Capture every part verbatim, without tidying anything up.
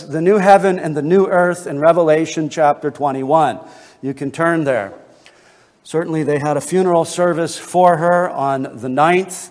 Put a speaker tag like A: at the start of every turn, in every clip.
A: was the new heaven and the new earth in Revelation chapter twenty-one. You can turn there. Certainly they had a funeral service for her on the ninth.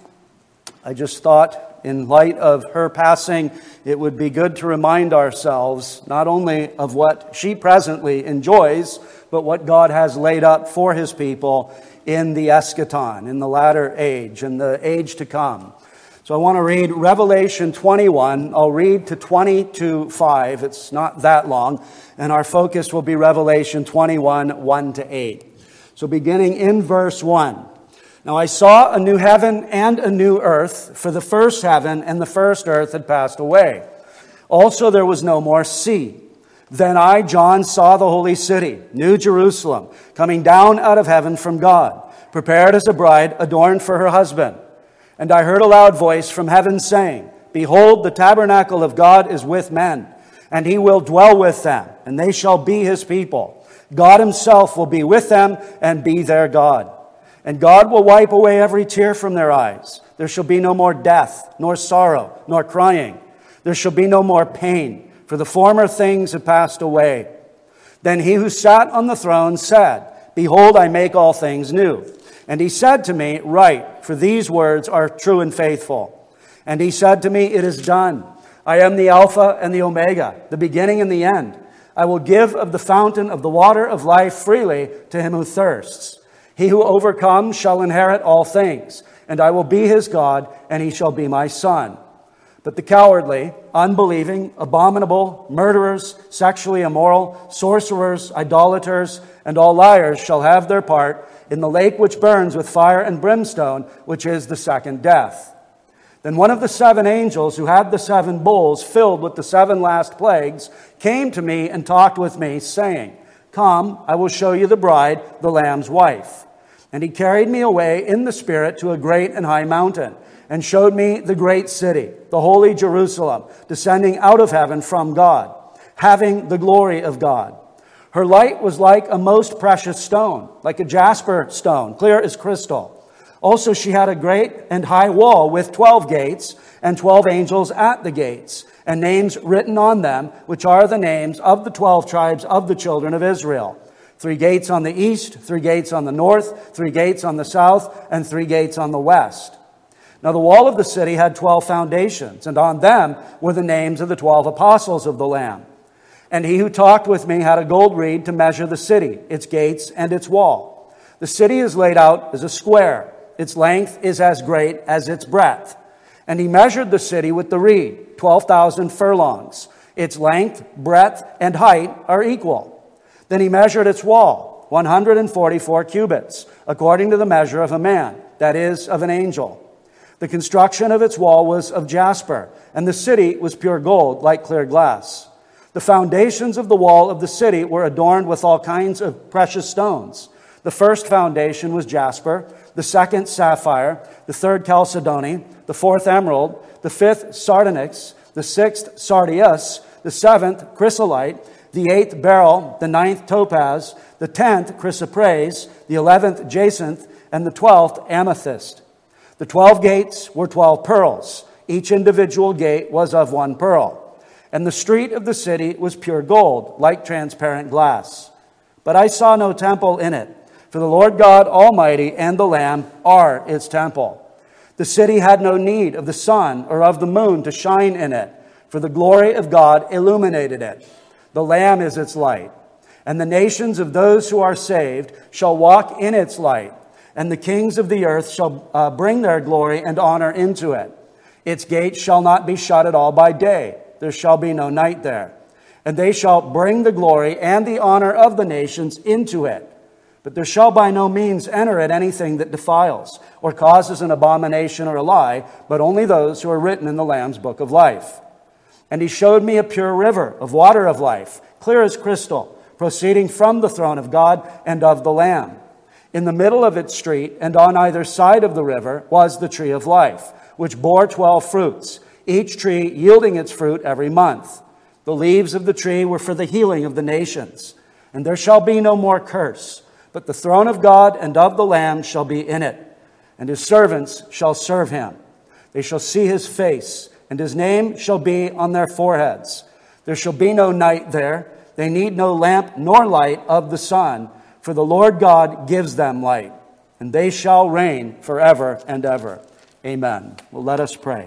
A: I just thought, in light of her passing, it would be good to remind ourselves not only of what she presently enjoys, but what God has laid up for his people in the eschaton, in the latter age, in the age to come. So I want to read Revelation twenty-one. I'll read to twenty to five. It's not that long. And our focus will be Revelation twenty-one, one to eight. So beginning in verse one. Now I saw a new heaven and a new earth, for the first heaven and the first earth had passed away. Also there was no more sea. Then I, John, saw the holy city, New Jerusalem, coming down out of heaven from God, prepared as a bride adorned for her husband. And I heard a loud voice from heaven saying, Behold, the tabernacle of God is with men, and he will dwell with them, and they shall be his people. God himself will be with them and be their God. And God will wipe away every tear from their eyes. There shall be no more death, nor sorrow, nor crying. There shall be no more pain, for the former things have passed away. Then he who sat on the throne said, Behold, I make all things new. And he said to me, Write, for these words are true and faithful. And he said to me, It is done. I am the Alpha and the Omega, the beginning and the end. I will give of the fountain of the water of life freely to him who thirsts. He who overcomes shall inherit all things, and I will be his God, and he shall be my son. But the cowardly, unbelieving, abominable, murderers, sexually immoral, sorcerers, idolaters, and all liars shall have their part in the lake which burns with fire and brimstone, which is the second death. Then one of the seven angels who had the seven bowls filled with the seven last plagues came to me and talked with me, saying, Come, I will show you the bride, the Lamb's wife. And he carried me away in the Spirit to a great and high mountain, and showed me the great city, the holy Jerusalem, descending out of heaven from God, having the glory of God. Her light was like a most precious stone, like a jasper stone, clear as crystal. Also she had a great and high wall with twelve gates, and twelve angels at the gates, and names written on them, which are the names of the twelve tribes of the children of Israel. Three gates on the east, three gates on the north, three gates on the south, and three gates on the west. Now the wall of the city had twelve foundations, and on them were the names of the twelve apostles of the Lamb. And he who talked with me had a gold reed to measure the city, its gates, and its wall. The city is laid out as a square. Its length is as great as its breadth. And he measured the city with the reed, twelve thousand furlongs. Its length, breadth, and height are equal. Then he measured its wall, one hundred forty-four cubits, according to the measure of a man, that is, of an angel. The construction of its wall was of jasper, and the city was pure gold, like clear glass. The foundations of the wall of the city were adorned with all kinds of precious stones. The first foundation was jasper, the second sapphire, the third chalcedony, the fourth emerald, the fifth sardonyx, the sixth sardius, the seventh chrysolite, the eighth beryl, the ninth topaz, the tenth chrysoprase, the eleventh jacinth, and the twelfth amethyst. The twelve gates were twelve pearls. Each individual gate was of one pearl. And the street of the city was pure gold, like transparent glass. But I saw no temple in it, for the Lord God Almighty and the Lamb are its temple. The city had no need of the sun or of the moon to shine in it, for the glory of God illuminated it. The Lamb is its light. And the nations of those who are saved shall walk in its light, and the kings of the earth shall uh, bring their glory and honor into it. Its gates shall not be shut at all by day. There shall be no night there. And they shall bring the glory and the honor of the nations into it. But there shall by no means enter it anything that defiles, or causes an abomination or a lie, but only those who are written in the Lamb's book of life. And he showed me a pure river of water of life, clear as crystal, proceeding from the throne of God and of the Lamb. In the middle of its street, and on either side of the river, was the tree of life, which bore twelve fruits, each tree yielding its fruit every month. The leaves of the tree were for the healing of the nations. And there shall be no more curse, but the throne of God and of the Lamb shall be in it, and his servants shall serve him. They shall see his face, and his name shall be on their foreheads. There shall be no night there. They need no lamp nor light of the sun, for the Lord God gives them light, and they shall reign forever and ever. Amen. Well, let us pray.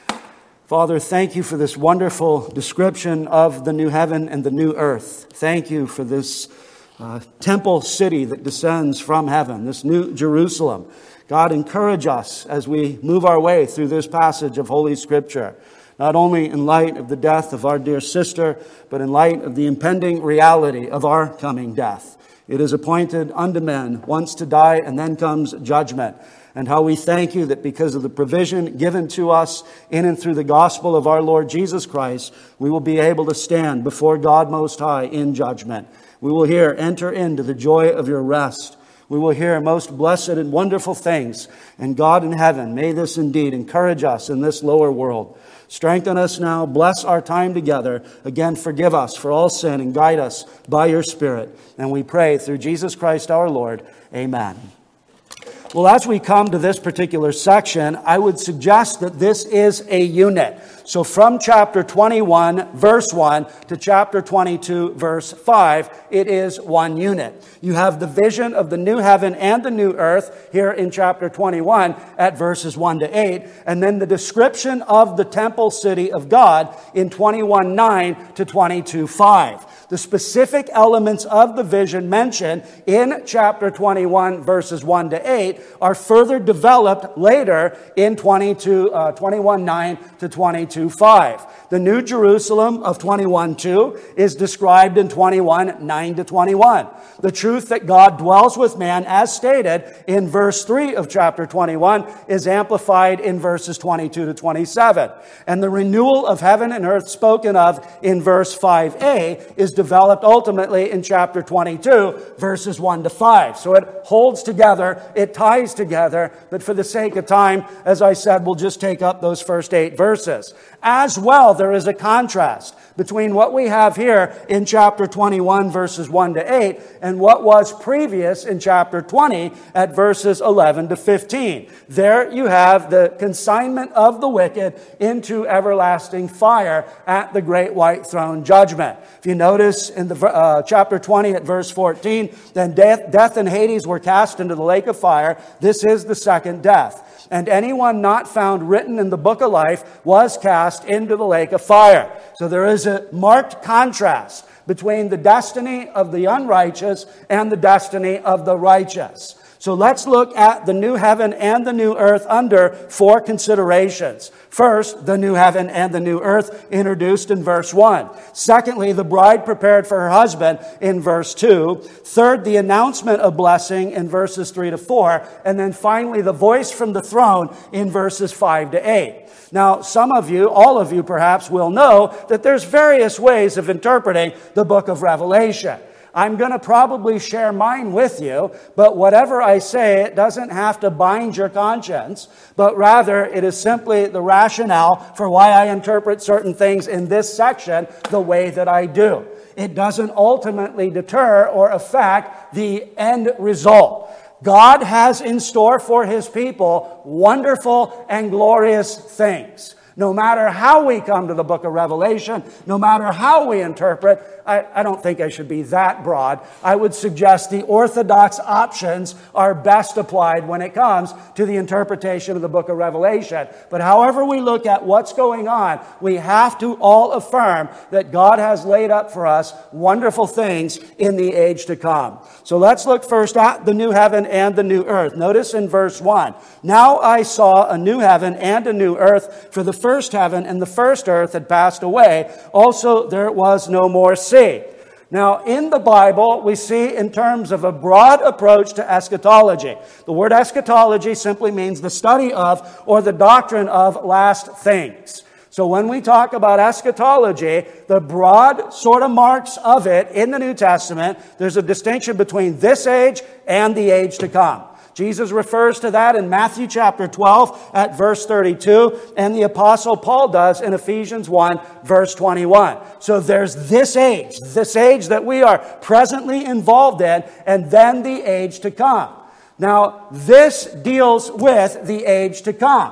A: Father, thank you for this wonderful description of the new heaven and the new earth. Thank you for this uh, temple city that descends from heaven, this new Jerusalem. God, encourage us as we move our way through this passage of Holy Scripture, not only in light of the death of our dear sister, but in light of the impending reality of our coming death. It is appointed unto men once to die, and then comes judgment. And how we thank you that because of the provision given to us in and through the gospel of our Lord Jesus Christ, we will be able to stand before God Most High in judgment. We will here enter into the joy of your rest. We will hear most blessed and wonderful things. And God in heaven, may this indeed encourage us in this lower world. Strengthen us now. Bless our time together. Again, forgive us for all sin and guide us by your Spirit. And we pray through Jesus Christ our Lord. Amen. Well, as we come to this particular section, I would suggest that this is a unit. So from chapter twenty-one, verse one, to chapter twenty-two, verse five, it is one unit. You have the vision of the new heaven and the new earth here in chapter twenty-one at verses one to eight, and then the description of the temple city of God in twenty-one nine to twenty-two five. The specific elements of the vision mentioned in chapter twenty-one, verses one to eight, are further developed later in twenty-two, uh, twenty-one nine to twenty-two five. The New Jerusalem of twenty-one two is described in twenty-one nine to twenty-one. The truth that God dwells with man, as stated in verse three of chapter twenty-one, is amplified in verses twenty-two to twenty-seven. And the renewal of heaven and earth spoken of in verse five a is developed ultimately in chapter twenty-two, verses one to five. So it holds together, it ties together, but for the sake of time, as I said, we'll just take up those first eight verses. As well, there is a contrast between what we have here in chapter twenty-one, verses one to eight, and what was previous in chapter twenty at verses eleven to fifteen. There you have the consignment of the wicked into everlasting fire at the great white throne judgment. If you notice in the uh, chapter twenty at verse fourteen, then death, death and Hades were cast into the lake of fire. This is the second death. And anyone not found written in the book of life was cast into the lake of fire. So there is a marked contrast between the destiny of the unrighteous and the destiny of the righteous. So let's look at the new heaven and the new earth under four considerations. First, the new heaven and the new earth introduced in verse one. Secondly, the bride prepared for her husband in verse two. Third, the announcement of blessing in verses three to four. And then finally, the voice from the throne in verses five to eight. Now, some of you, all of you perhaps, will know that there's various ways of interpreting the book of Revelation. I'm going to probably share mine with you, but whatever I say, it doesn't have to bind your conscience, but rather it is simply the rationale for why I interpret certain things in this section the way that I do. It doesn't ultimately deter or affect the end result. God has in store for His people wonderful and glorious things. No matter how we come to the book of Revelation, no matter how we interpret, I, I don't think I should be that broad. I would suggest the orthodox options are best applied when it comes to the interpretation of the book of Revelation. But however we look at what's going on, we have to all affirm that God has laid up for us wonderful things in the age to come. So let's look first at the new heaven and the new earth. Notice in verse one, now I saw a new heaven and a new earth, for the first heaven and the first earth had passed away. Also, there was no more sea. Now, in the Bible, we see in terms of a broad approach to eschatology. The word eschatology simply means the study of or the doctrine of last things. So when we talk about eschatology, the broad sort of marks of it in the New Testament, there's a distinction between this age and the age to come. Jesus refers to that in Matthew chapter twelve at verse thirty-two, and the Apostle Paul does in Ephesians one verse twenty-one. So there's this age, this age that we are presently involved in, and then the age to come. Now, this deals with the age to come.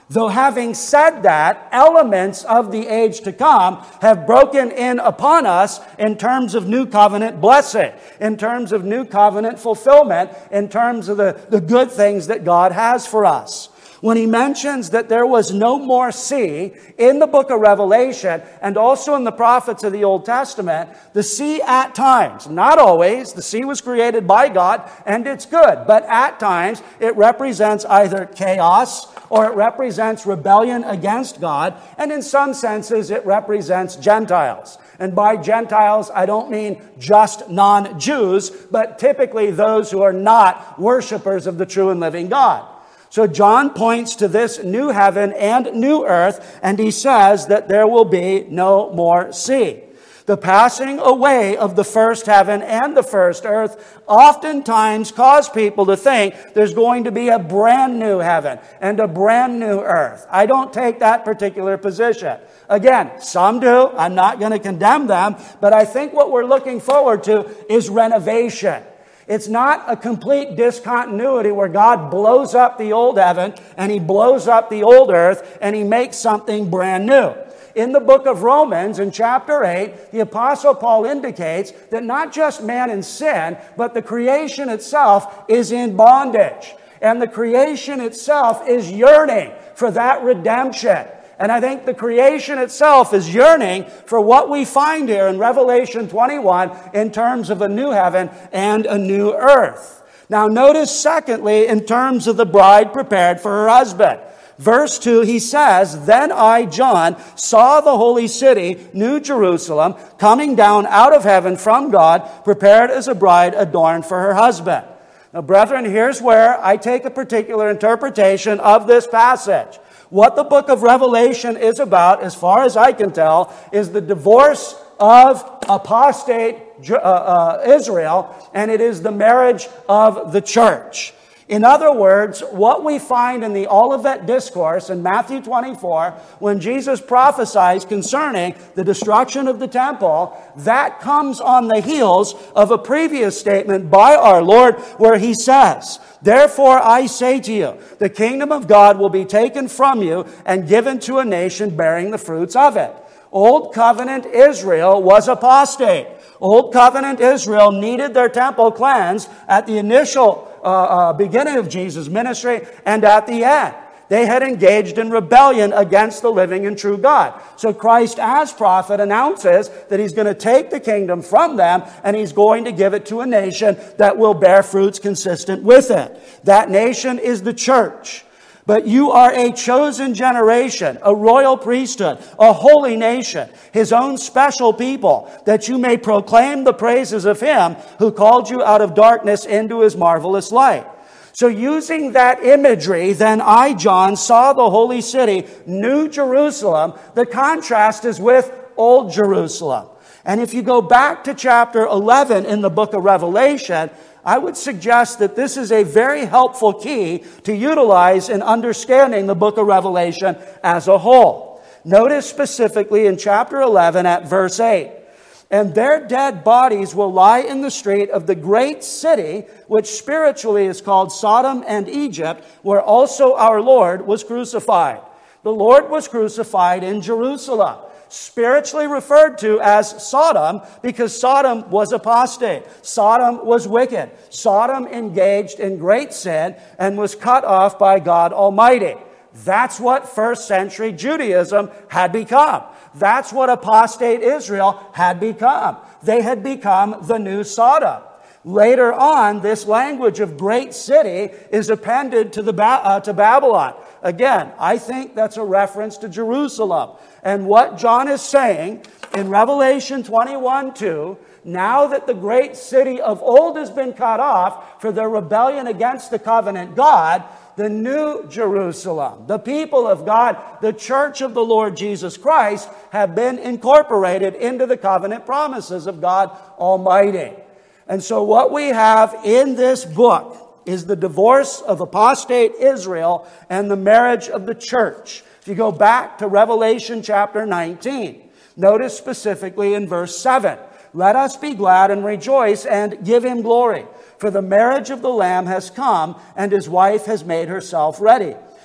A: Though having said that, elements of the age to come have broken in upon us in terms of new covenant blessing, in terms of new covenant fulfillment, in terms of the, the good things that God has for us. When he mentions that there was no more sea in the book of Revelation and also in the prophets of the Old Testament, the sea at times, not always, the sea was created by God and it's good, but at times it represents either chaos or it represents rebellion against God, and in some senses it represents Gentiles. And by Gentiles, I don't mean just non-Jews, but typically those who are not worshipers of the true and living God. So John points to this new heaven and new earth, and he says that there will be no more sea. The passing away of the first heaven and the first earth oftentimes cause people to think there's going to be a brand new heaven and a brand new earth. I don't take that particular position. Again, some do. I'm not going to condemn them, but I think what we're looking forward to is renovation. It's not a complete discontinuity where God blows up the old heaven and he blows up the old earth and he makes something brand new. In the book of Romans, in chapter eight, the Apostle Paul indicates that not just man in sin, but the creation itself is in bondage. And the creation itself is yearning for that redemption. And I think the creation itself is yearning for what we find here in Revelation twenty-one in terms of a new heaven and a new earth. Now notice secondly, in terms of the bride prepared for her husband. Verse two, he says, "Then I, John, saw the holy city, New Jerusalem, coming down out of heaven from God, prepared as a bride adorned for her husband." Now, brethren, here's where I take a particular interpretation of this passage. What the book of Revelation is about, as far as I can tell, is the divorce of apostate uh, uh, Israel, and it is the marriage of the church. In other words, what we find in the Olivet Discourse in Matthew twenty-four, when Jesus prophesies concerning the destruction of the temple, that comes on the heels of a previous statement by our Lord where he says, "Therefore I say to you, the kingdom of God will be taken from you and given to a nation bearing the fruits of it." Old covenant Israel was apostate. Old covenant Israel needed their temple cleansed at the initial uh, uh, beginning of Jesus' ministry and at the end. They had engaged in rebellion against the living and true God. So Christ as prophet announces that he's going to take the kingdom from them and he's going to give it to a nation that will bear fruits consistent with it. That nation is the church. But you are a chosen generation, a royal priesthood, a holy nation, his own special people, that you may proclaim the praises of him who called you out of darkness into his marvelous light. So using that imagery, then I, John, saw the holy city, New Jerusalem. The contrast is with Old Jerusalem. And if you go back to chapter eleven in the book of Revelation, I would suggest that this is a very helpful key to utilize in understanding the book of Revelation as a whole. Notice specifically in chapter eleven at verse eight, "And their dead bodies will lie in the street of the great city, which spiritually is called Sodom and Egypt, where also our Lord was crucified." The Lord was crucified in Jerusalem, spiritually referred to as Sodom because Sodom was apostate. Sodom was wicked. Sodom engaged in great sin and was cut off by God Almighty. That's what first century Judaism had become. That's what apostate Israel had become. They had become the new Sodom. Later on, this language of great city is appended to, the ba- uh, to Babylon. Again, I think that's a reference to Jerusalem. And what John is saying in Revelation twenty-one two, now that the great city of old has been cut off for their rebellion against the covenant God, the new Jerusalem, the people of God, the church of the Lord Jesus Christ, have been incorporated into the covenant promises of God Almighty. And so what we have in this book is the divorce of apostate Israel and the marriage of the church. If you go back to Revelation chapter nineteen, notice specifically in verse seven, "Let us be glad and rejoice and give him glory, for the marriage of the Lamb has come, and his wife has made herself ready.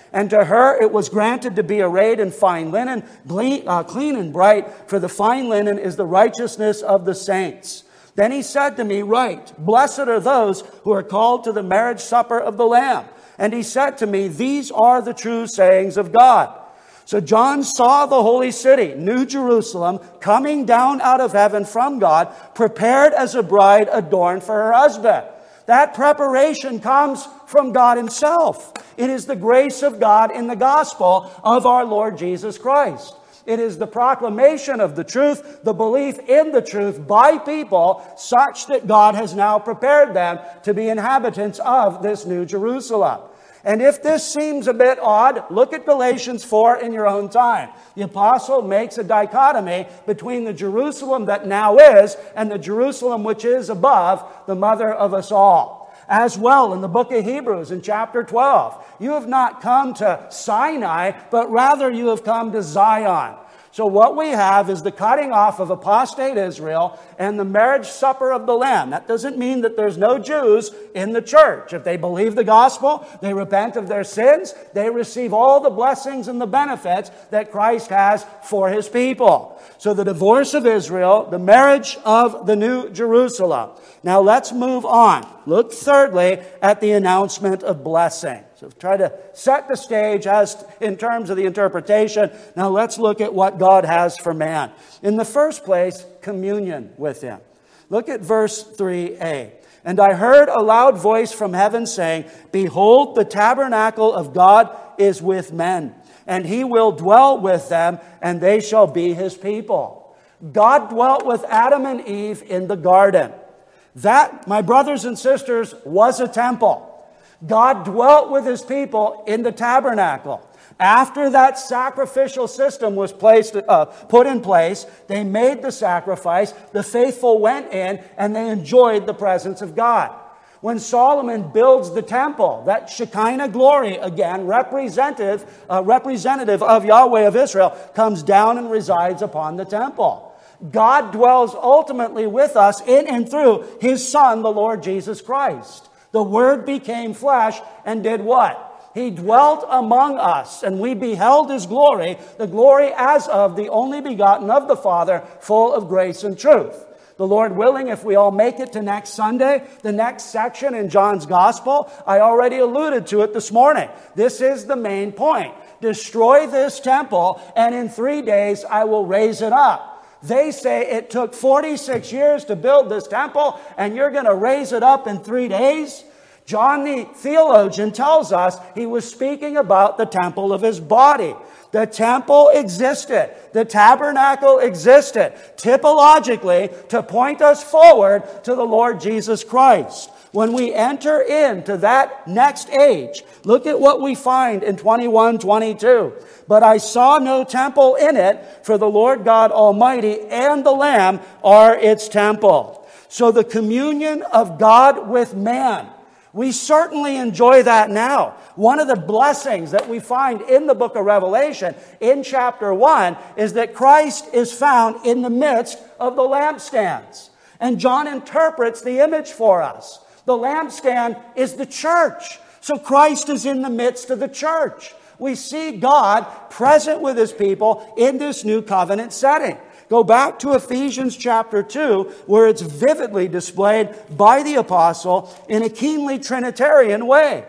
A: And to her it was granted to be arrayed in fine linen, clean, uh, clean and bright, for the fine linen is the righteousness of the saints. Then he said to me, Write, blessed are those who are called to the marriage supper of the Lamb. And he said to me, These are the true sayings of God. So John saw the holy city, New Jerusalem, coming down out of heaven from God, prepared as a bride adorned for her husband. That preparation comes from God himself. It is the grace of God in the gospel of our Lord Jesus Christ. It is the proclamation of the truth, the belief in the truth by people such that God has now prepared them to be inhabitants of this New Jerusalem. And if this seems a bit odd, look at Galatians four in your own time. The apostle makes a dichotomy between the Jerusalem that now is and the Jerusalem which is above, the mother of us all. As well, in the book of Hebrews in chapter twelve, you have not come to Sinai, but rather you have come to Zion. So what we have is the cutting off of apostate Israel and the marriage supper of the Lamb. That doesn't mean that there's no Jews in the church. If they believe the gospel, they repent of their sins, they receive all the blessings and the benefits that Christ has for his people. So the divorce of Israel, the marriage of the New Jerusalem. Now let's move on. Look thirdly at the announcement of blessing. So try to set the stage as in terms of the interpretation. Now let's look at what God has for man. In the first place, communion with him. Look at verse three a. And I heard a loud voice from heaven saying, Behold, the tabernacle of God is with men, and he will dwell with them, and they shall be his people. God dwelt with Adam and Eve in the garden. That, my brothers and sisters, was a temple. God dwelt with his people in the tabernacle. After that sacrificial system was placed, uh, put in place, they made the sacrifice, the faithful went in, and they enjoyed the presence of God. When Solomon builds the temple, that Shekinah glory, again, representative, uh, representative of Yahweh of Israel, comes down and resides upon the temple. God dwells ultimately with us in and through his Son, the Lord Jesus Christ. The Word became flesh and did what? He dwelt among us, and we beheld his glory, the glory as of the only begotten of the Father, full of grace and truth. The Lord willing, if we all make it to next Sunday, the next section in John's Gospel, I already alluded to it this morning. This is the main point. Destroy this temple, and in three days I will raise it up. They say it took forty-six years to build this temple, and you're going to raise it up in three days? John the theologian tells us he was speaking about the temple of his body. The temple existed. The tabernacle existed, typologically, to point us forward to the Lord Jesus Christ. When we enter into that next age, look at what we find in twenty-one twenty-two. But I saw no temple in it, for the Lord God Almighty and the Lamb are its temple. So the communion of God with man, we certainly enjoy that now. One of the blessings that we find in the book of Revelation, in chapter one, is that Christ is found in the midst of the lampstands. And John interprets the image for us. The lampstand is the church. So Christ is in the midst of the church. We see God present with his people in this new covenant setting. Go back to Ephesians chapter two, where it's vividly displayed by the apostle in a keenly Trinitarian way.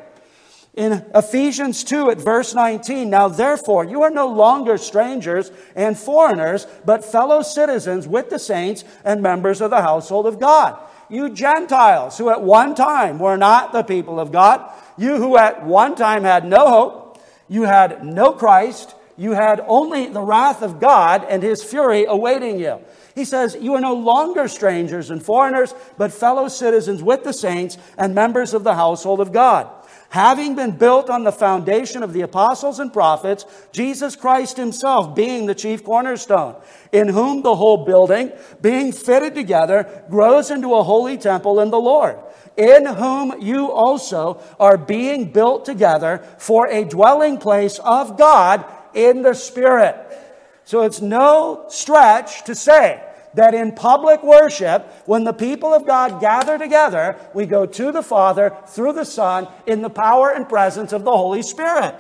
A: In Ephesians two at verse nineteen, Now therefore you are no longer strangers and foreigners, but fellow citizens with the saints and members of the household of God. You Gentiles who at one time were not the people of God, you who at one time had no hope, you had no Christ, you had only the wrath of God and his fury awaiting you. He says, you are no longer strangers and foreigners, but fellow citizens with the saints and members of the household of God. Having been built on the foundation of the apostles and prophets, Jesus Christ himself being the chief cornerstone, in whom the whole building, being fitted together, grows into a holy temple in the Lord, in whom you also are being built together for a dwelling place of God in the Spirit. So it's no stretch to say that in public worship, when the people of God gather together, we go to the Father through the Son in the power and presence of the Holy Spirit.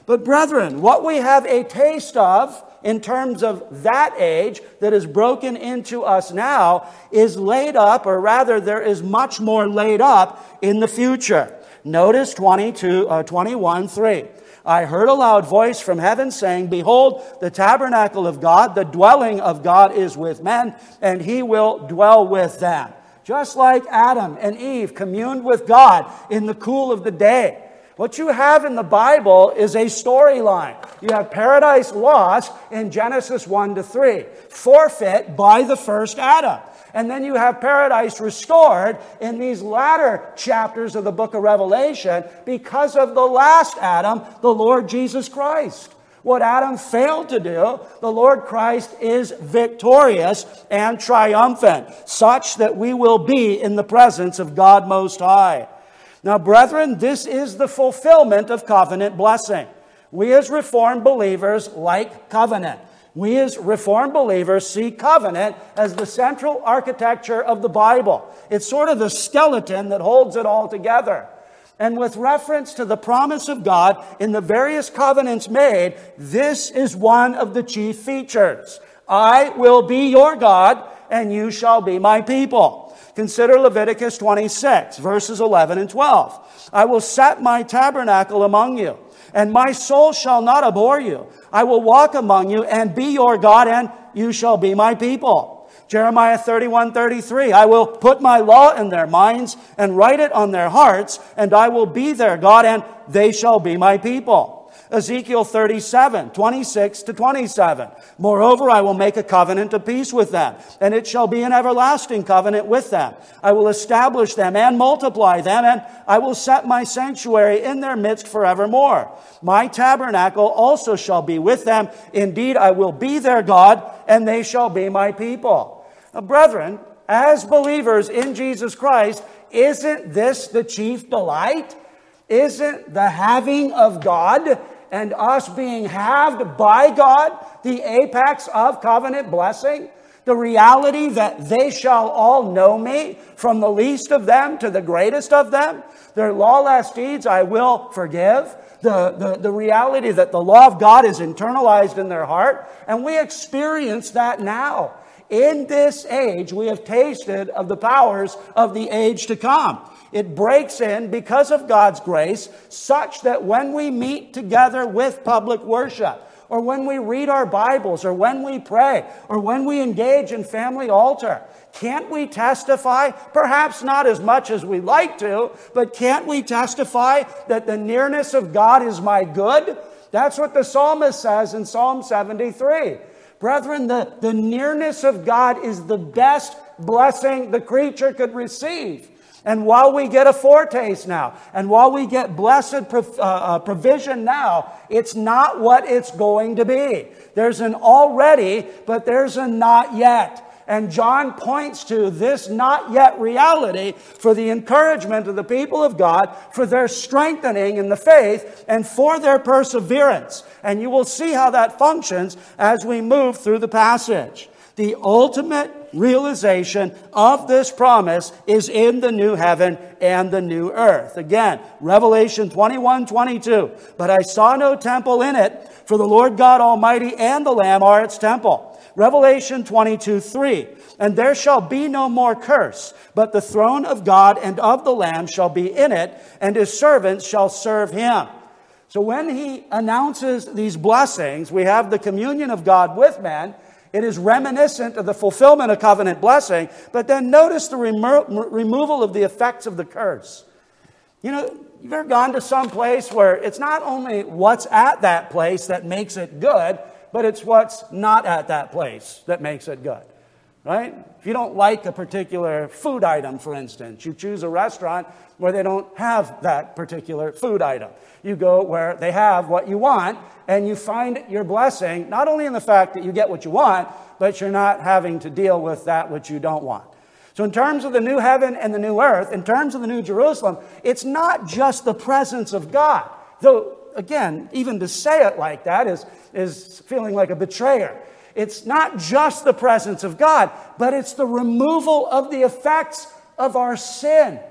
A: But brethren, what we have a taste of in terms of that age that is broken into us now is laid up, or rather there is much more laid up in the future. Notice twenty-two, uh, twenty-one, three. I heard a loud voice from heaven saying, Behold, the tabernacle of God, the dwelling of God is with men, and he will dwell with them. Just like Adam and Eve communed with God in the cool of the day. What you have in the Bible is a storyline. You have paradise lost in Genesis one to three, forfeit by the first Adam. And then you have paradise restored in these latter chapters of the book of Revelation because of the last Adam, the Lord Jesus Christ. What Adam failed to do, the Lord Christ is victorious and triumphant, such that we will be in the presence of God Most High. Now, brethren, this is the fulfillment of covenant blessing. We as Reformed believers like covenant. We as Reformed believers see covenant as the central architecture of the Bible. It's sort of the skeleton that holds it all together. And with reference to the promise of God in the various covenants made, this is one of the chief features. I will be your God, and you shall be my people. Consider Leviticus twenty-six, verses eleven and twelve. I will set my tabernacle among you, and my soul shall not abhor you. I will walk among you and be your God, and you shall be my people. Jeremiah thirty-one, thirty-three. I will put my law in their minds and write it on their hearts, and I will be their God, and they shall be my people. Ezekiel thirty-seven, twenty-six to twenty-seven. Moreover, I will make a covenant of peace with them, and it shall be an everlasting covenant with them. I will establish them and multiply them, and I will set my sanctuary in their midst forevermore. My tabernacle also shall be with them. Indeed, I will be their God, and they shall be my people. Now, brethren, as believers in Jesus Christ, isn't this the chief delight? Isn't the having of God and us being halved by God the apex of covenant blessing? The reality that they shall all know me, from the least of them to the greatest of them. Their lawless deeds I will forgive. The, the, the reality that the law of God is internalized in their heart. And we experience that now. In this age, we have tasted of the powers of the age to come. It breaks in because of God's grace, such that when we meet together with public worship, or when we read our Bibles, or when we pray, or when we engage in family altar, can't we testify, perhaps not as much as we like to, but can't we testify that the nearness of God is my good? That's what the psalmist says in Psalm seventy-three. Brethren, the, the nearness of God is the best blessing the creature could receive. And while we get a foretaste now, and while we get blessed prov- uh, uh, provision now, it's not what it's going to be. There's an already, but there's a not yet. And John points to this not yet reality for the encouragement of the people of God, for their strengthening in the faith, and for their perseverance. And you will see how that functions as we move through the passage. The ultimate realization of this promise is in the new heaven and the new earth. Again, Revelation twenty-one, twenty-two. But I saw no temple in it, for the Lord God Almighty and the Lamb are its temple. Revelation twenty-two, three. And there shall be no more curse, but the throne of God and of the Lamb shall be in it, and his servants shall serve him. So when he announces these blessings, we have the communion of God with man. It is reminiscent of the fulfillment of covenant blessing. But then notice the remo- removal of the effects of the curse. You know, you've ever gone to some place where it's not only what's at that place that makes it good, but it's what's not at that place that makes it good. Right? If you don't like a particular food item, for instance, you choose a restaurant where they don't have that particular food item. You go where they have what you want, and you find your blessing, not only in the fact that you get what you want, but you're not having to deal with that which you don't want. So in terms of the new heaven and the new earth, in terms of the new Jerusalem, it's not just the presence of God. Though, again, even to say it like that is, is feeling like a betrayer. It's not just the presence of God, but it's the removal of the effects of our sin.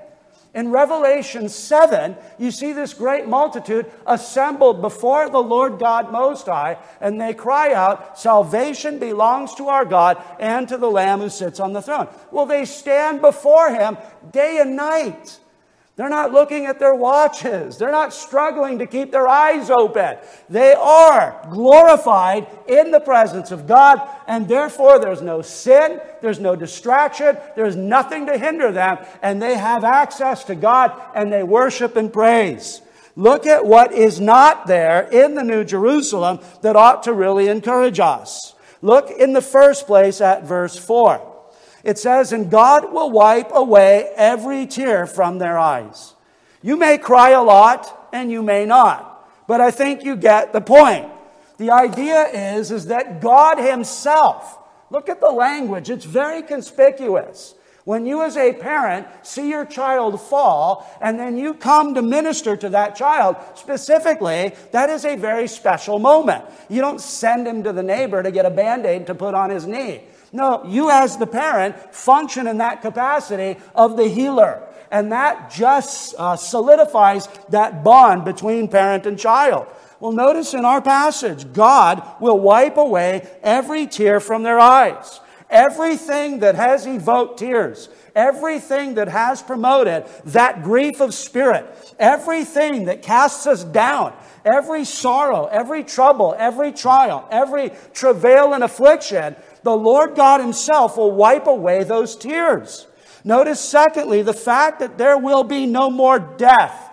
A: In Revelation seven, you see this great multitude assembled before the Lord God Most High, and they cry out, "Salvation belongs to our God and to the Lamb who sits on the throne." Well, they stand before Him day and night. They're not looking at their watches. They're not struggling to keep their eyes open. They are glorified in the presence of God, and therefore there's no sin, there's no distraction, there's nothing to hinder them, and they have access to God, and they worship and praise. Look at what is not there in the New Jerusalem that ought to really encourage us. Look in the first place at verse four. It says, "And God will wipe away every tear from their eyes." You may cry a lot, and you may not. But I think you get the point. The idea is, is that God Himself, look at the language, it's very conspicuous. When you as a parent see your child fall, and then you come to minister to that child specifically, that is a very special moment. You don't send him to the neighbor to get a Band-Aid to put on his knee. No, you as the parent function in that capacity of the healer. And that just uh, solidifies that bond between parent and child. Well, notice in our passage, God will wipe away every tear from their eyes. Everything that has evoked tears, everything that has promoted that grief of spirit, everything that casts us down, every sorrow, every trouble, every trial, every travail and affliction, the Lord God Himself will wipe away those tears. Notice, secondly, the fact that there will be no more death.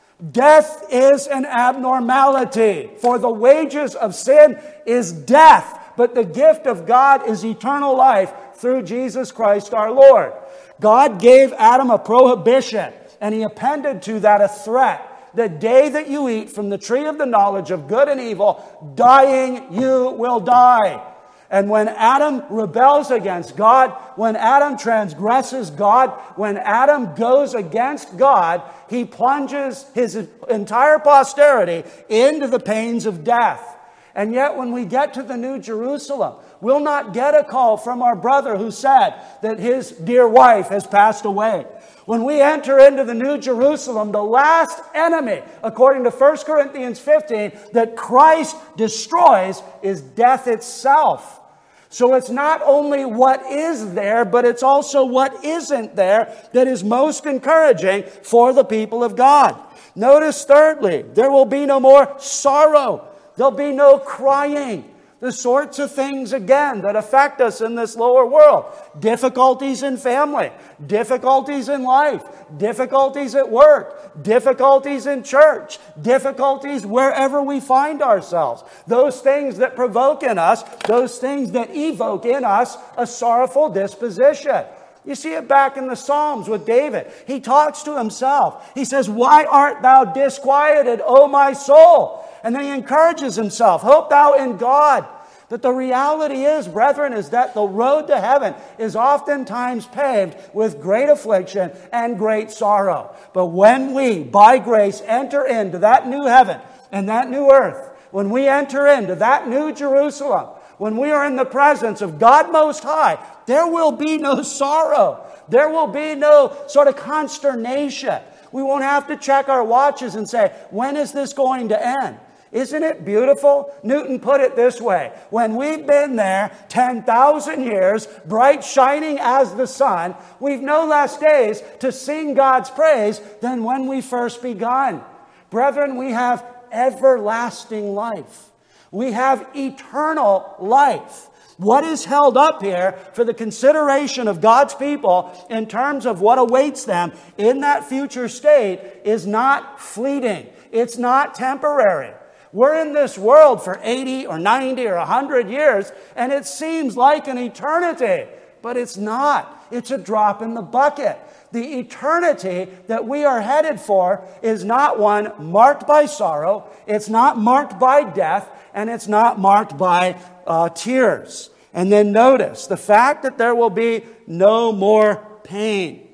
A: Death is an abnormality, for the wages of sin is death, but the gift of God is eternal life through Jesus Christ our Lord. God gave Adam a prohibition, and He appended to that a threat. The day that you eat from the tree of the knowledge of good and evil, dying you will die. And when Adam rebels against God, when Adam transgresses God, when Adam goes against God, he plunges his entire posterity into the pains of death. And yet when we get to the New Jerusalem, we'll not get a call from our brother who said that his dear wife has passed away. When we enter into the New Jerusalem, the last enemy, according to First Corinthians fifteen, that Christ destroys is death itself. So it's not only what is there, but it's also what isn't there that is most encouraging for the people of God. Notice thirdly, there will be no more sorrow. There'll be no crying. The sorts of things, again, that affect us in this lower world. Difficulties in family, difficulties in life, difficulties at work, difficulties in church, difficulties wherever we find ourselves. Those things that provoke in us, those things that evoke in us a sorrowful disposition. You see it back in the Psalms with David. He talks to himself. He says, "Why art thou disquieted, O my soul?" And then he encourages himself, "Hope thou in God." But the reality is, brethren, is that the road to heaven is oftentimes paved with great affliction and great sorrow. But when we, by grace, enter into that new heaven and that new earth, when we enter into that new Jerusalem, when we are in the presence of God Most High, there will be no sorrow. There will be no sort of consternation. We won't have to check our watches and say, when is this going to end? Isn't it beautiful? Newton put it this way: when we've been there ten thousand years, bright shining as the sun, we've no less days to sing God's praise than when we first begun. Brethren, we have everlasting life. We have eternal life. What is held up here for the consideration of God's people in terms of what awaits them in that future state is not fleeting. It's not temporary. We're in this world for eighty or ninety or one hundred years, and it seems like an eternity, but it's not. It's a drop in the bucket. The eternity that we are headed for is not one marked by sorrow, it's not marked by death, and it's not marked by uh, tears. And then notice the fact that there will be no more pain.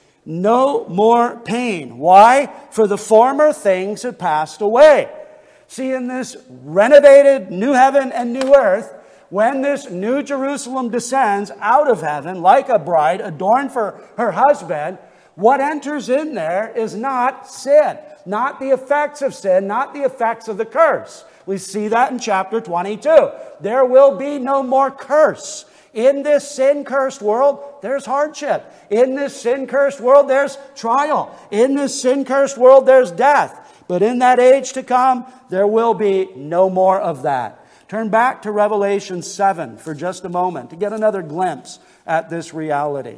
A: No more pain. Why? For the former things have passed away. See, in this renovated new heaven and new earth, when this new Jerusalem descends out of heaven like a bride adorned for her husband, What enters in there is not sin, not the effects of sin, not the effects of the curse. We see that in chapter twenty-two. There will be no more curse. In this sin-cursed world, there's hardship. In this sin-cursed world, there's trial. In this sin-cursed world, there's death. But in that age to come, there will be no more of that. Turn back to Revelation seven for just a moment to get another glimpse at this reality.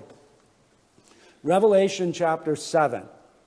A: Revelation chapter seven,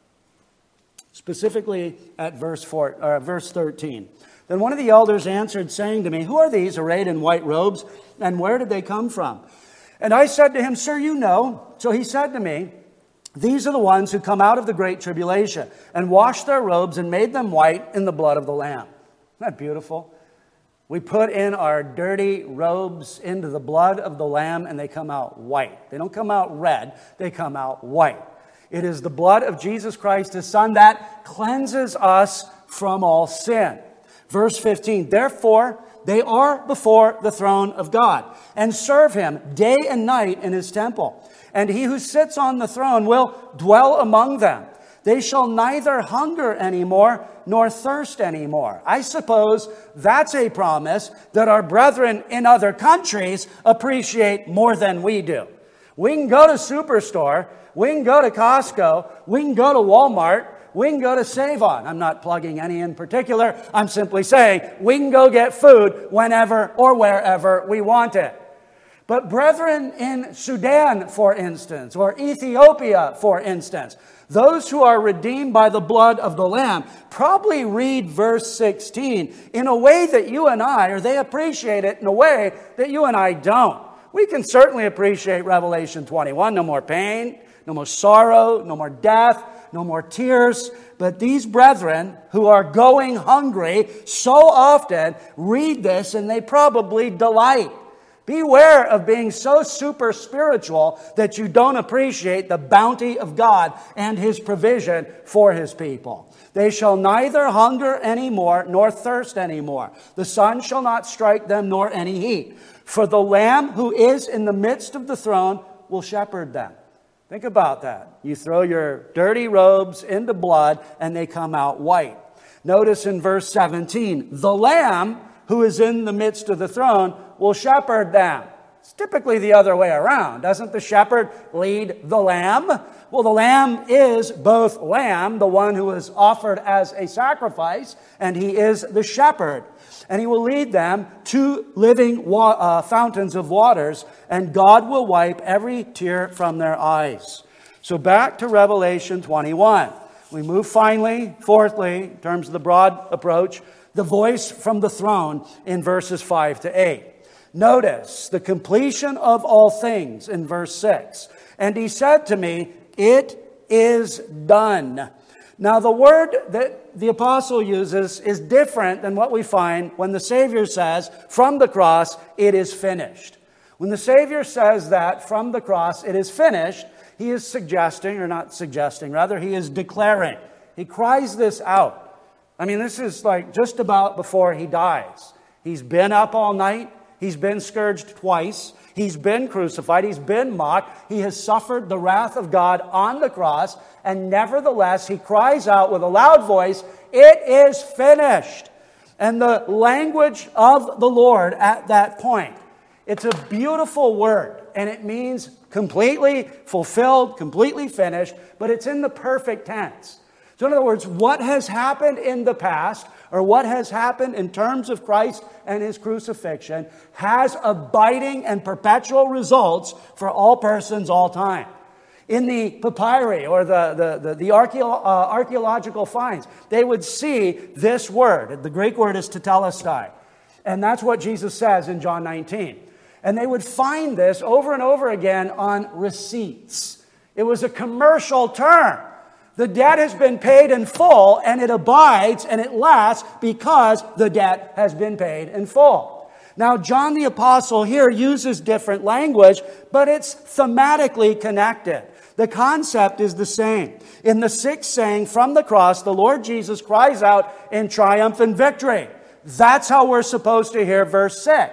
A: specifically at verse four, or verse thirteen. Then one of the elders answered, saying to me, "Who are these arrayed in white robes, and where did they come from?" And I said to him, "Sir, you know." So he said to me, "These are the ones who come out of the great tribulation, and washed their robes and made them white in the blood of the Lamb." Isn't that beautiful? We put in our dirty robes into the blood of the Lamb, and they come out white. They don't come out red, they come out white. It is the blood of Jesus Christ, His Son, that cleanses us from all sin. Verse fifteen, "Therefore they are before the throne of God, and serve Him day and night in His temple. And He who sits on the throne will dwell among them. They shall neither hunger anymore, nor thirst anymore." I suppose that's a promise that our brethren in other countries appreciate more than we do. We can go to Superstore, we can go to Costco, we can go to Walmart, we can go to Save-On. I'm not plugging any in particular. I'm simply saying we can go get food whenever or wherever we want it. But brethren in Sudan, for instance, or Ethiopia, for instance, those who are redeemed by the blood of the Lamb probably read verse sixteen in a way that you and I, or they appreciate it in a way that you and I don't. We can certainly appreciate Revelation twenty-one, no more pain, no more sorrow, no more death, no more tears. But these brethren who are going hungry so often read this and they probably delight. Beware of being so super spiritual that you don't appreciate the bounty of God and His provision for His people. "They shall neither hunger any more, nor thirst any more. The sun shall not strike them, nor any heat. For the Lamb who is in the midst of the throne will shepherd them." Think about that. You throw your dirty robes into blood, and they come out white. Notice in verse seventeen, "The Lamb who is in the midst of the throne will shepherd them." It's typically the other way around. Doesn't the shepherd lead the lamb? Well, the lamb is both lamb, the one who is offered as a sacrifice, and he is the shepherd. And he will lead them to living wa- uh, fountains of waters, and God will wipe every tear from their eyes. So back to Revelation twenty-one. We move finally, fourthly, in terms of the broad approach, the voice from the throne in verses five to eight. Notice the completion of all things in verse six. "And He said to me, 'It is done.'" Now the word that the apostle uses is different than what we find when the Savior says from the cross, "It is finished." When the Savior says that from the cross, "It is finished," He is suggesting, or not suggesting, rather He is declaring. He cries this out. I mean, this is like just about before He dies. He's been up all night. He's been scourged twice. He's been crucified. He's been mocked. He has suffered the wrath of God on the cross. And nevertheless, He cries out with a loud voice, "It is finished." And the language of the Lord at that point, it's a beautiful word. And it means completely fulfilled, completely finished. But it's in the perfect tense. So in other words, what has happened in the past, or what has happened in terms of Christ and His crucifixion, has abiding and perpetual results for all persons, all time. In the papyri, or the, the, the, the archeo- uh, archaeological finds, they would see this word. The Greek word is tetelestai. And that's what Jesus says in John nineteen. And they would find this over and over again on receipts. It was a commercial term. The debt has been paid in full, and it abides and it lasts because the debt has been paid in full. Now, John the Apostle here uses different language, but it's thematically connected. The concept is the same. In the sixth saying from the cross, the Lord Jesus cries out in triumph and victory. That's how we're supposed to hear verse six.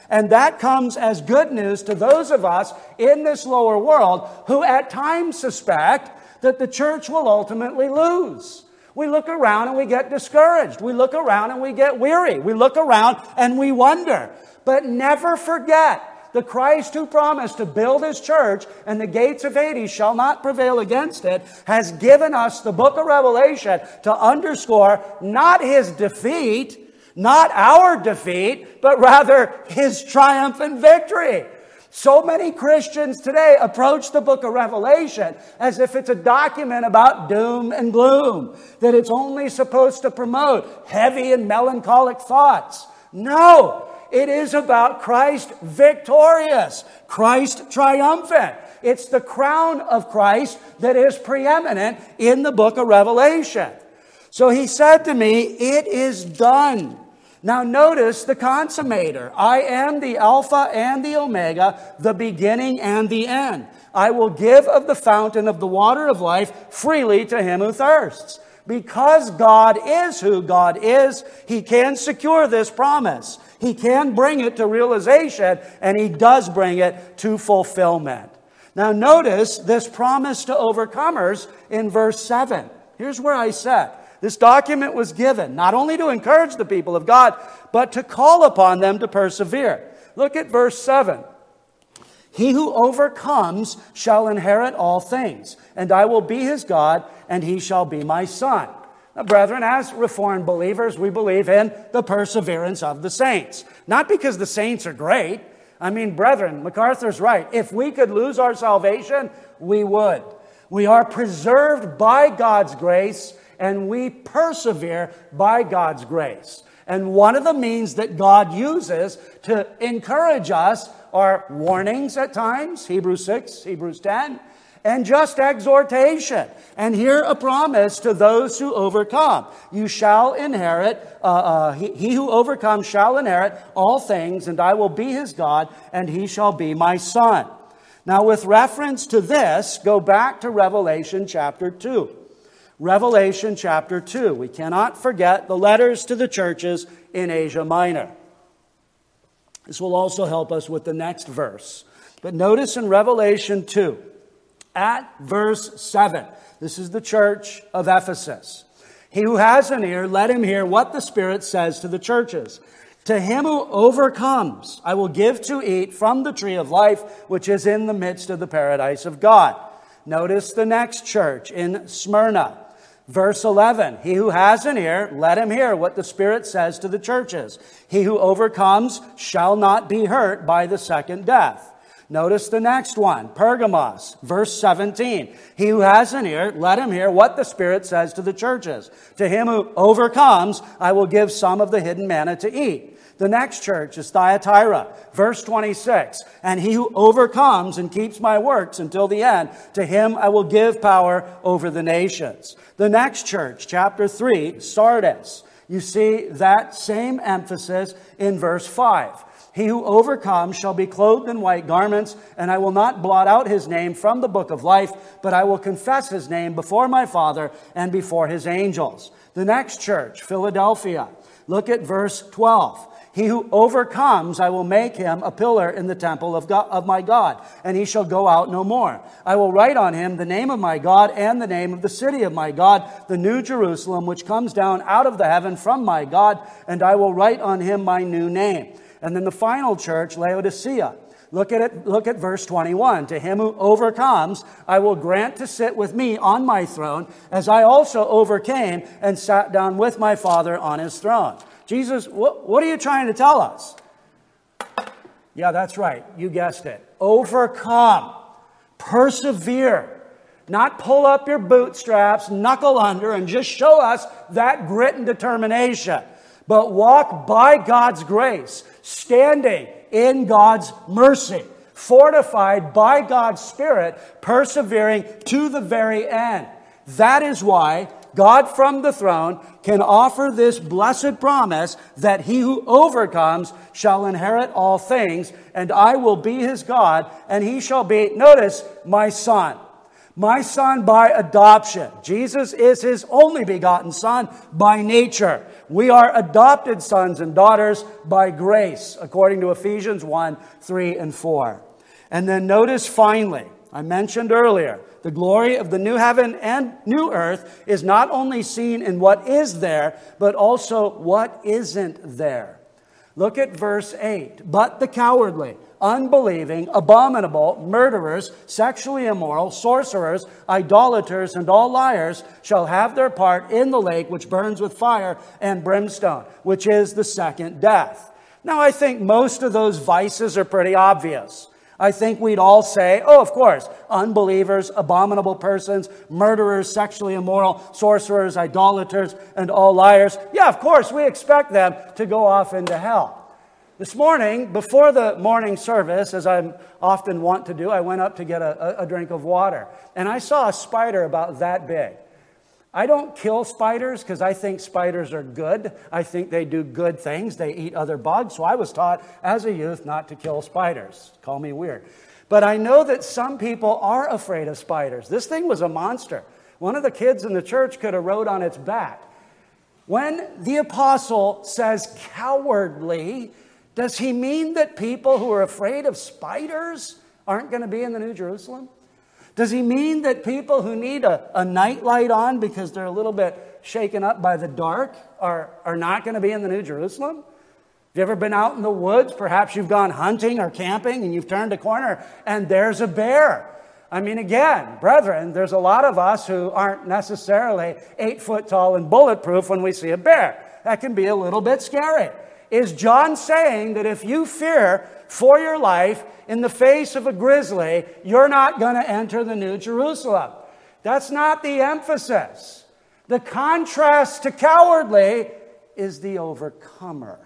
A: And that comes as good news to those of us in this lower world who at times suspect that the church will ultimately lose. We look around and we get discouraged. We look around and we get weary. We look around and we wonder. But never forget, the Christ who promised to build His church and the gates of Hades shall not prevail against it has given us the book of Revelation to underscore not His defeat, not our defeat, but rather His triumphant victory. So many Christians today approach the book of Revelation as if it's a document about doom and gloom, that it's only supposed to promote heavy and melancholic thoughts. No! It is about Christ victorious, Christ triumphant. It's the crown of Christ that is preeminent in the book of Revelation. So He said to me, it is done. Now notice the consummator. I am the Alpha and the Omega, the beginning and the end. I will give of the fountain of the water of life freely to him who thirsts. Because God is who God is, He can secure this promise. He can bring it to realization, and He does bring it to fulfillment. Now notice this promise to overcomers in verse seven. Here's where I said, this document was given not only to encourage the people of God, but to call upon them to persevere. Look at verse seven. He who overcomes shall inherit all things, and I will be his God, and he shall be my son. Now, brethren, as Reformed believers, we believe in the perseverance of the saints. Not because the saints are great. I mean, brethren, MacArthur's right. If we could lose our salvation, we would. We are preserved by God's grace, and we persevere by God's grace. And one of the means that God uses to encourage us are warnings at times, Hebrews six, Hebrews ten, and just exhortation. And here a promise to those who overcome. You shall inherit, uh, uh, he, he who overcomes shall inherit all things, and I will be his God, and he shall be my son. Now, with reference to this, go back to Revelation chapter two. Revelation chapter two. We cannot forget the letters to the churches in Asia Minor. This will also help us with the next verse. But notice in Revelation two, at verse seven, this is the church of Ephesus. He who has an ear, let him hear what the Spirit says to the churches. To him who overcomes, I will give to eat from the tree of life, which is in the midst of the paradise of God. Notice the next church in Smyrna. Verse eleven, he who has an ear, let him hear what the Spirit says to the churches. He who overcomes shall not be hurt by the second death. Notice the next one, Pergamos, verse seventeen. He who has an ear, let him hear what the Spirit says to the churches. To him who overcomes, I will give some of the hidden manna to eat. The next church is Thyatira, verse twenty-six. And he who overcomes and keeps my works until the end, to him I will give power over the nations. The next church, chapter three, Sardis. You see that same emphasis in verse five. He who overcomes shall be clothed in white garments, and I will not blot out his name from the book of life, but I will confess his name before my Father and before his angels. The next church, Philadelphia. Look at verse twelve. He who overcomes, I will make him a pillar in the temple of God, of my God, and he shall go out no more. I will write on him the name of my God and the name of the city of my God, the new Jerusalem, which comes down out of the heaven from my God, and I will write on him my new name. And then the final church, Laodicea. Look at it, look at verse twenty-one. To him who overcomes, I will grant to sit with me on my throne, as I also overcame and sat down with my Father on his throne. Jesus, what, what are you trying to tell us? Yeah, that's right. You guessed it. Overcome. Persevere. Not pull up your bootstraps, knuckle under, and just show us that grit and determination. But walk by God's grace, standing in God's mercy, fortified by God's Spirit, persevering to the very end. That is why God from the throne can offer this blessed promise that he who overcomes shall inherit all things, and I will be his God, and he shall be, notice, my son. My son by adoption. Jesus is his only begotten son by nature. We are adopted sons and daughters by grace, according to Ephesians one, three, and four. And then notice finally, I mentioned earlier, the glory of the new heaven and new earth is not only seen in what is there, but also what isn't there. Look at verse eight. But the cowardly, unbelieving, abominable, murderers, sexually immoral, sorcerers, idolaters, and all liars shall have their part in the lake which burns with fire and brimstone, which is the second death. Now, I think most of those vices are pretty obvious. I think we'd all say, oh, of course, unbelievers, abominable persons, murderers, sexually immoral, sorcerers, idolaters, and all liars. Yeah, of course, we expect them to go off into hell. This morning, before the morning service, as I often want to do, I went up to get a, a drink of water. And I saw a spider about that big. I don't kill spiders because I think spiders are good. I think they do good things. They eat other bugs. So I was taught as a youth not to kill spiders. Call me weird. But I know that some people are afraid of spiders. This thing was a monster. One of the kids in the church could have rode on its back. When the apostle says cowardly, does he mean that people who are afraid of spiders aren't going to be in the New Jerusalem? Does he mean that people who need a, a night light on because they're a little bit shaken up by the dark are, are not going to be in the New Jerusalem? Have you ever been out in the woods? Perhaps you've gone hunting or camping and you've turned a corner and there's a bear. I mean, again, brethren, there's a lot of us who aren't necessarily eight foot tall and bulletproof when we see a bear. That can be a little bit scary. Is John saying that if you fear for your life in the face of a grizzly, you're not going to enter the New Jerusalem? That's not the emphasis. The contrast to cowardly is the overcomer.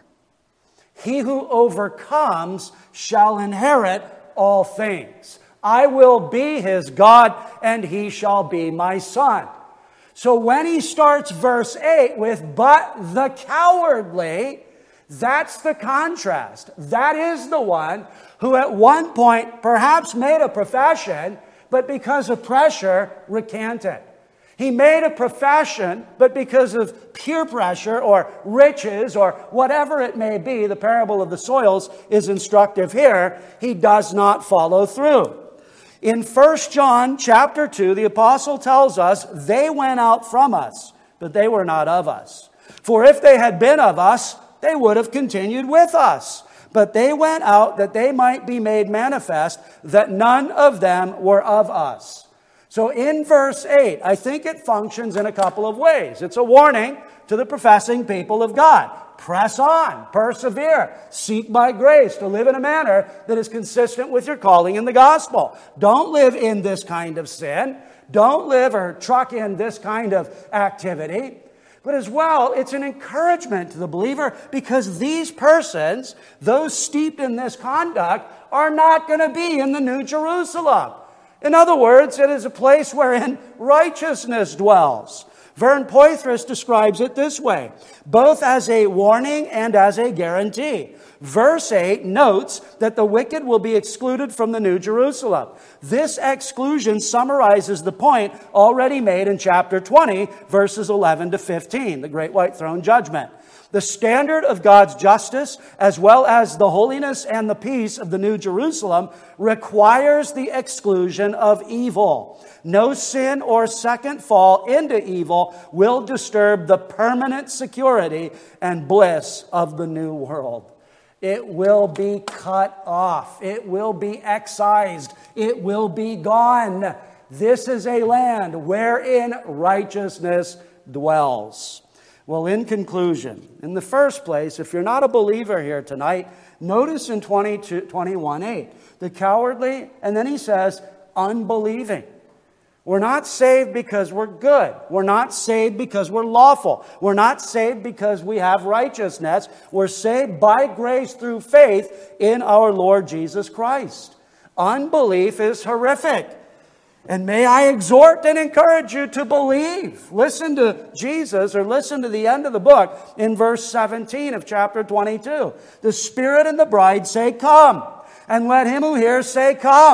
A: He who overcomes shall inherit all things. I will be his God, and he shall be my son. So when he starts verse eight with, but the cowardly, that's the contrast. That is the one who at one point perhaps made a profession, but because of pressure, recanted. He made a profession, but because of peer pressure or riches or whatever it may be, the parable of the soils is instructive here, he does not follow through. In First John chapter two, the apostle tells us, they went out from us, but they were not of us. For if they had been of us, they would have continued with us. But they went out that they might be made manifest that none of them were of us. So in verse eight, I think it functions in a couple of ways. It's a warning to the professing people of God. Press on, persevere, seek by grace to live in a manner that is consistent with your calling in the gospel. Don't live in this kind of sin. Don't live or truck in this kind of activity. But as well, it's an encouragement to the believer because these persons, those steeped in this conduct, are not going to be in the New Jerusalem. In other words, it is a place wherein righteousness dwells. Vern Poythress describes it this way, both as a warning and as a guarantee. Verse eight notes that the wicked will be excluded from the New Jerusalem. This exclusion summarizes the point already made in chapter twenty, verses eleven to fifteen, the Great White Throne Judgment. The standard of God's justice, as well as the holiness and the peace of the New Jerusalem, requires the exclusion of evil. No sin or second fall into evil will disturb the permanent security and bliss of the new world. It will be cut off. It will be excised. It will be gone. This is a land wherein righteousness dwells. Well, in conclusion, in the first place, if you're not a believer here tonight, notice in twenty-two, twenty-one eight, the cowardly, and then he says, unbelieving. We're not saved because we're good. We're not saved because we're lawful. We're not saved because we have righteousness. We're saved by grace through faith in our Lord Jesus Christ. Unbelief is horrific. And may I exhort and encourage you to believe. Listen to Jesus, or listen to the end of the book in verse seventeen of chapter twenty-two. The Spirit and the bride say, come. And let him who hears say, come.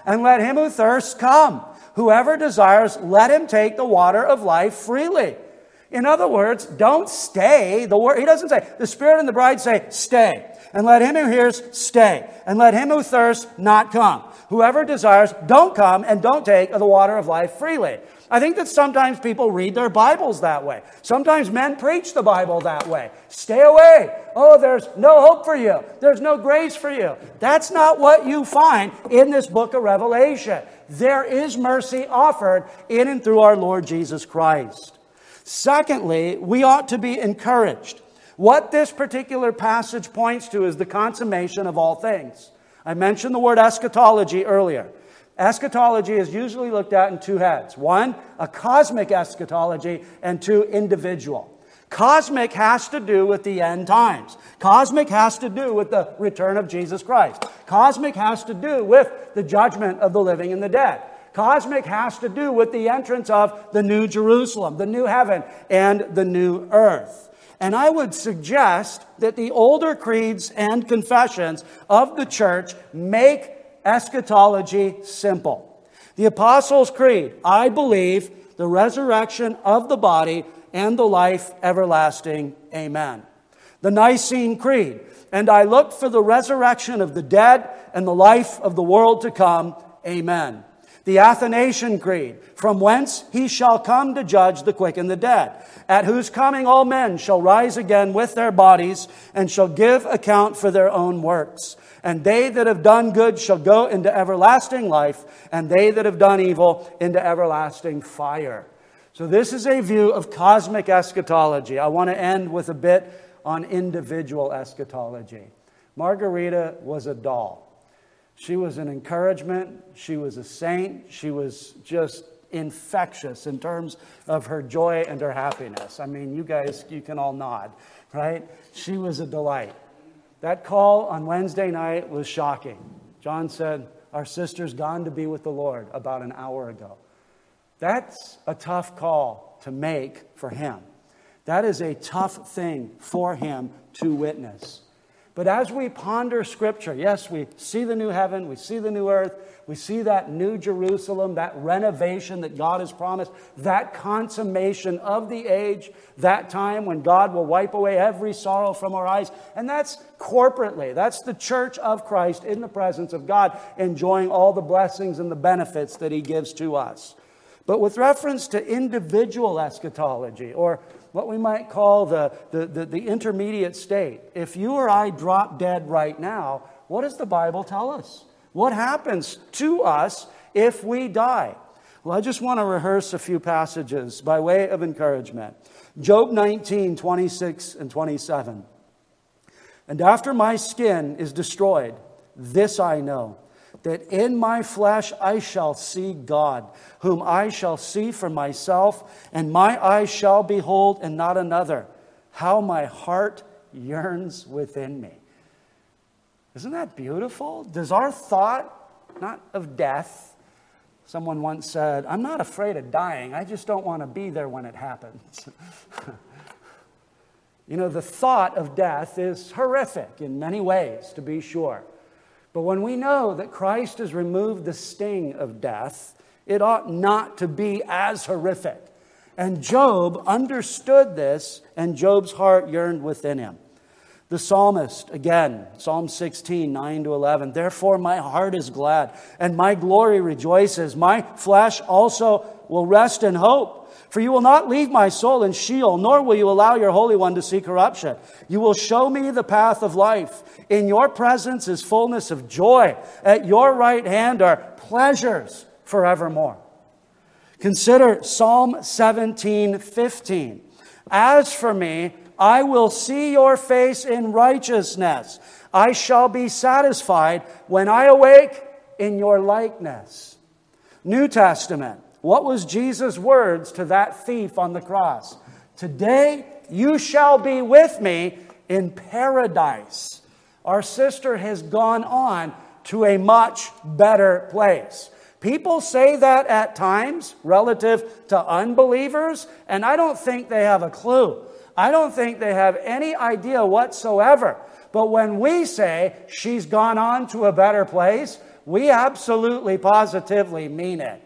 A: and let him who thirsts come. Whoever desires, let him take the water of life freely. In other words, don't stay. The word, he doesn't say, the Spirit and the bride say, stay. And let him who hears, stay. And let him who thirsts not come. Whoever desires, don't come and don't take of the water of life freely. I think that sometimes people read their Bibles that way. Sometimes men preach the Bible that way. Stay away. Oh, there's no hope for you. There's no grace for you. That's not what you find in this book of Revelation. There is mercy offered in and through our Lord Jesus Christ. Secondly, we ought to be encouraged. What this particular passage points to is the consummation of all things. I mentioned the word eschatology earlier. Eschatology is usually looked at in two heads. One, a cosmic eschatology, and two, individual. Cosmic has to do with the end times. Cosmic has to do with the return of Jesus Christ. Cosmic has to do with the judgment of the living and the dead. Cosmic has to do with the entrance of the new Jerusalem, the new heaven, and the new earth. And I would suggest that the older creeds and confessions of the church make eschatology simple. The Apostles' Creed, I believe the resurrection of the body and the life everlasting. Amen. The Nicene Creed, and I look for the resurrection of the dead and the life of the world to come. Amen. The Athanasian Creed, from whence he shall come to judge the quick and the dead, at whose coming all men shall rise again with their bodies, and shall give account for their own works. And they that have done good shall go into everlasting life, and they that have done evil into everlasting fire. So this is a view of cosmic eschatology. I want to end with a bit on individual eschatology. Margarita was a doll. She was an encouragement. She was a saint. She was just infectious in terms of her joy and her happiness. I mean, you guys, you can all nod, right? She was a delight. That call on Wednesday night was shocking. John said, our sister's gone to be with the Lord about an hour ago. That's a tough call to make for him. That is a tough thing for him to witness. But as we ponder Scripture, yes, we see the new heaven, we see the new earth, we see that new Jerusalem, that renovation that God has promised, that consummation of the age, that time when God will wipe away every sorrow from our eyes. And that's corporately. That's the church of Christ in the presence of God, enjoying all the blessings and the benefits that he gives to us. But with reference to individual eschatology, or what we might call the, the, the, the intermediate state, if you or I drop dead right now, what does the Bible tell us? What happens to us if we die? Well, I just want to rehearse a few passages by way of encouragement. Job nineteen, twenty-six and twenty-seven. And after my skin is destroyed, this I know, that in my flesh I shall see God, whom I shall see for myself, and my eyes shall behold and not another. How my heart yearns within me. Isn't that beautiful? Does our thought, not of death, someone once said, I'm not afraid of dying, I just don't want to be there when it happens. You know, the thought of death is horrific in many ways, to be sure. But when we know that Christ has removed the sting of death, it ought not to be as horrific. And Job understood this, and Job's heart yearned within him. The psalmist, again, Psalm sixteen, nine to eleven, therefore my heart is glad, and my glory rejoices. My flesh also will rest in hope. For you will not leave my soul in Sheol, nor will you allow your Holy One to see corruption. You will show me the path of life. In your presence is fullness of joy. At your right hand are pleasures forevermore. Consider Psalm seventeen, fifteen. As for me, I will see your face in righteousness. I shall be satisfied when I awake in your likeness. New Testament. What was Jesus' words to that thief on the cross? Today you shall be with me in paradise. Our sister has gone on to a much better place. People say that at times relative to unbelievers, and I don't think they have a clue. I don't think they have any idea whatsoever. But when we say she's gone on to a better place, we absolutely, positively mean it.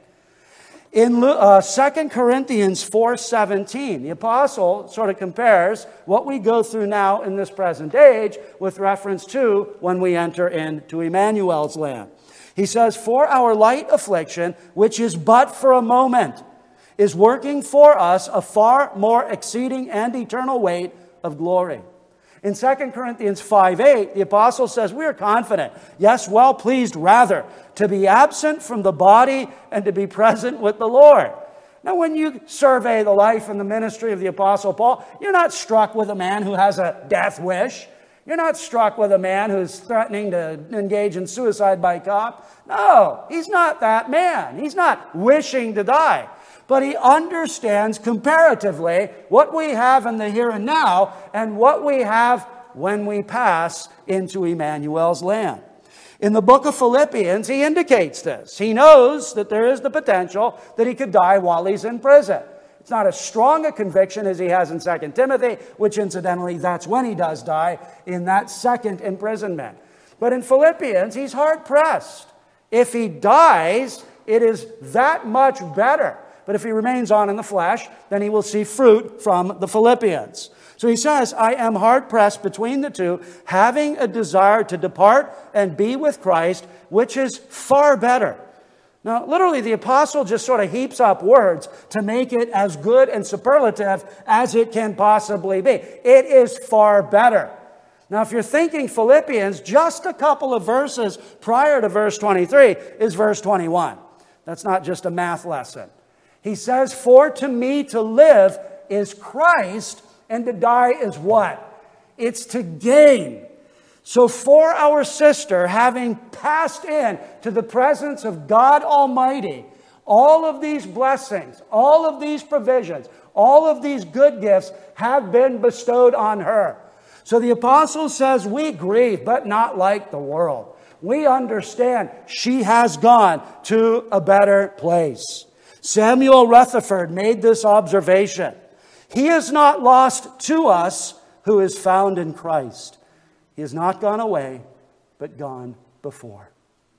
A: In uh, Second Corinthians four seventeen, the apostle sort of compares what we go through now in this present age with reference to when we enter into Emmanuel's land. He says, "For our light affliction, which is but for a moment, is working for us a far more exceeding and eternal weight of glory." In Second Corinthians five eight, the apostle says, "We are confident, yes, well pleased rather, to be absent from the body and to be present with the Lord." Now, when you survey the life and the ministry of the apostle Paul, you're not struck with a man who has a death wish. You're not struck with a man who's threatening to engage in suicide by cop. No, he's not that man. He's not wishing to die. But he understands comparatively what we have in the here and now and what we have when we pass into Emmanuel's land. In the book of Philippians, he indicates this. He knows that there is the potential that he could die while he's in prison. It's not as strong a conviction as he has in Second Timothy, which incidentally, that's when he does die, in that second imprisonment. But in Philippians, he's hard-pressed. If he dies, it is that much better. But if he remains on in the flesh, then he will see fruit from the Philippians. So he says, "I am hard-pressed between the two, having a desire to depart and be with Christ, which is far better." Now, literally, the apostle just sort of heaps up words to make it as good and superlative as it can possibly be. It is far better. Now, if you're thinking Philippians, just a couple of verses prior to verse twenty-three is verse twenty-one. That's not just a math lesson. He says, "For to me to live is Christ, and to die is what? It's to gain." So for our sister, having passed in to the presence of God Almighty, all of these blessings, all of these provisions, all of these good gifts have been bestowed on her. So the apostle says, we grieve, but not like the world. We understand she has gone to a better place. Samuel Rutherford made this observation. He is not lost to us who is found in Christ. He has not gone away, but gone before.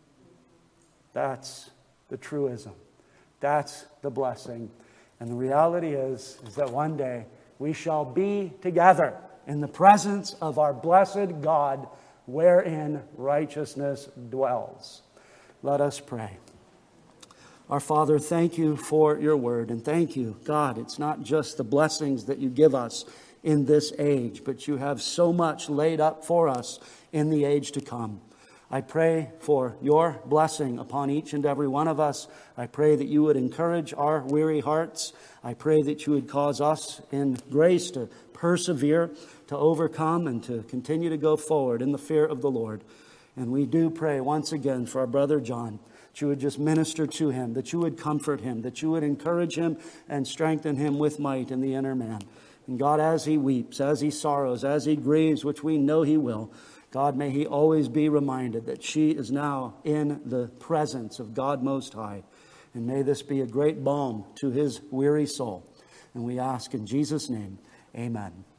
A: That's the truism. That's the blessing. And the reality is, is that one day we shall be together in the presence of our blessed God, wherein righteousness dwells. Let us pray. Our Father, thank you for your word, and thank you, God, it's not just the blessings that you give us in this age, but you have so much laid up for us in the age to come. I pray for your blessing upon each and every one of us. I pray that you would encourage our weary hearts. I pray that you would cause us in grace to persevere, to overcome, and to continue to go forward in the fear of the Lord. And we do pray once again for our brother John, that you would just minister to him, that you would comfort him, that you would encourage him and strengthen him with might in the inner man. And God, as he weeps, as he sorrows, as he grieves, which we know he will, God, may he always be reminded that she is now in the presence of God Most High. And may this be a great balm to his weary soul. And we ask in Jesus' name, amen.